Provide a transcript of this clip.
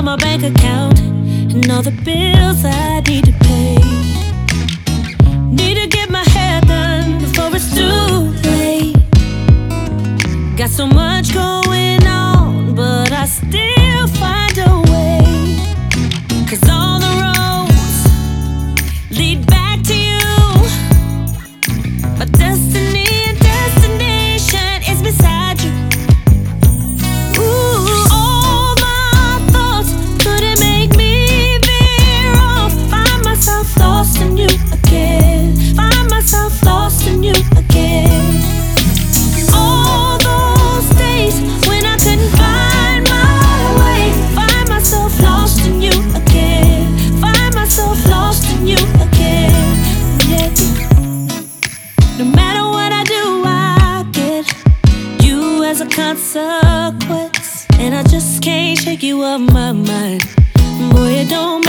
my bank account and all the bills I need to pay. Need to get my hair done before it's too late. Got so much going on, but I still find a way. 'Cause all the roads lead back to you. My destiny and destination is beside you. Ooh, all my thoughts couldn't make me veer off. Find myself lost in you again. Find myself lost in you again. All those days when I couldn't find my way. Find myself lost in you again. Find myself lost in you again. Yeah. No matter what I do, I get you as a consequence. And I just can't shake you off my mind. Boy, it don't